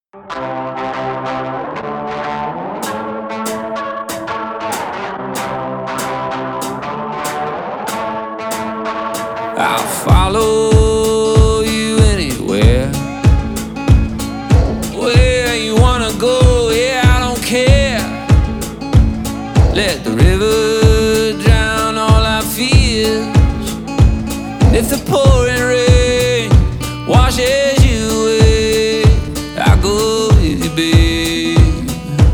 I'll follow you anywhere, where you wanna go, yeah, I don't care. Let the river drown all our fears. If the pouring rain washes you away, I'll go with you, babe.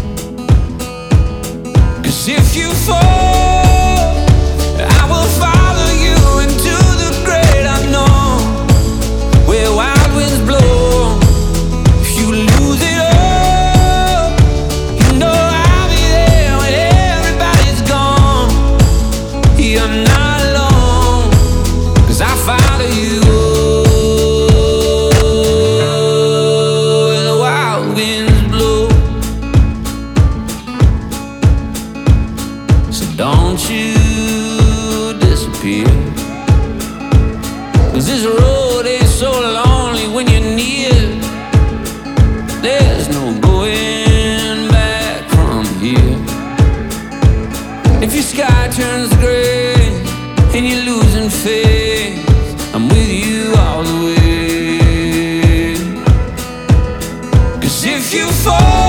'Cause if you fall, I will follow you into the great unknown, where wild winds blow. If you lose it all, you know I'll be there when everybody's gone. You're not alone, 'cause I follow you where the wild winds blow. So don't you disappear, 'cause this road is so lonely when you're near. There's no going back from here. If your sky turns gray and you're losing faith, I'm with you all the way. 'Cause if you fall,